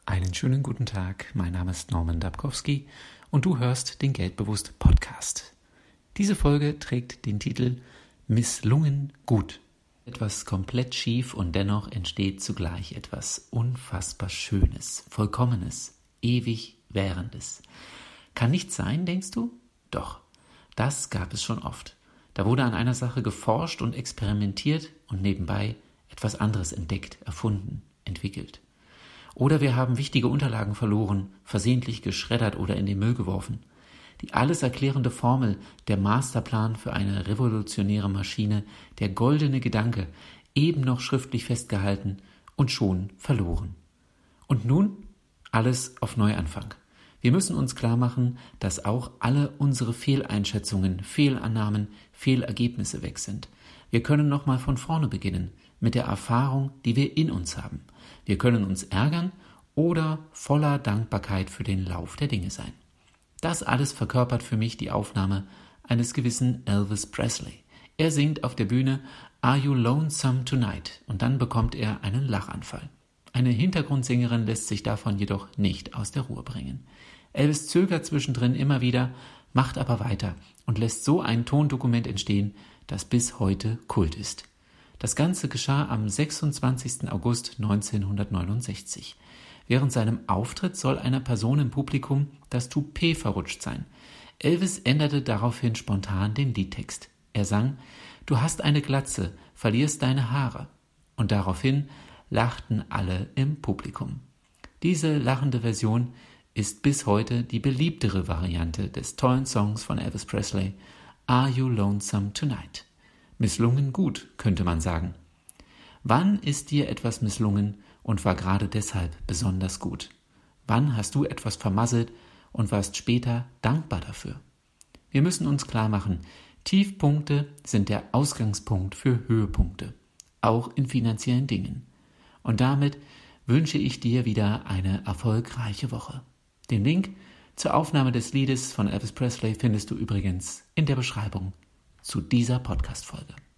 Einen schönen guten Tag, mein Name ist Norman Dabkowski und du hörst den Geldbewusst Podcast. Diese Folge trägt den Titel Misslungen gut. Etwas komplett schief und dennoch entsteht zugleich etwas unfassbar Schönes, Vollkommenes, ewig Währendes. Kann nicht sein, denkst du? Doch, das gab es schon oft. Da wurde an einer Sache geforscht und experimentiert und nebenbei etwas anderes entdeckt, erfunden, entwickelt. Oder wir haben wichtige Unterlagen verloren, versehentlich geschreddert oder in den Müll geworfen. Die alles erklärende Formel, der Masterplan für eine revolutionäre Maschine, der goldene Gedanke, eben noch schriftlich festgehalten und schon verloren. Und nun alles auf Neuanfang. Wir müssen uns klar machen, dass auch alle unsere Fehleinschätzungen, Fehlannahmen, Fehlergebnisse weg sind. Wir können nochmal von vorne beginnen, mit der Erfahrung, die wir in uns haben. Wir können uns ärgern oder voller Dankbarkeit für den Lauf der Dinge sein. Das alles verkörpert für mich die Aufnahme eines gewissen Elvis Presley. Er singt auf der Bühne Are You Lonesome Tonight? Und dann bekommt er einen Lachanfall. Eine Hintergrundsängerin lässt sich davon jedoch nicht aus der Ruhe bringen. Elvis zögert zwischendrin immer wieder, macht aber weiter und lässt so ein Tondokument entstehen, das bis heute Kult ist. Das Ganze geschah am 26. August 1969. Während seinem Auftritt soll einer Person im Publikum das Toupet verrutscht sein. Elvis änderte daraufhin spontan den Liedtext. Er sang, Du hast eine Glatze, verlierst deine Haare. Und daraufhin lachten alle im Publikum. Diese lachende Version ist bis heute die beliebtere Variante des tollen Songs von Elvis Presley, Are You Lonesome Tonight? Misslungen gut, könnte man sagen. Wann ist dir etwas misslungen und war gerade deshalb besonders gut? Wann hast du etwas vermasselt und warst später dankbar dafür? Wir müssen uns klar machen, Tiefpunkte sind der Ausgangspunkt für Höhepunkte, auch in finanziellen Dingen. Und damit wünsche ich dir wieder eine erfolgreiche Woche. Den Link zur Aufnahme des Liedes von Elvis Presley findest du übrigens in der Beschreibung zu dieser Podcast-Folge.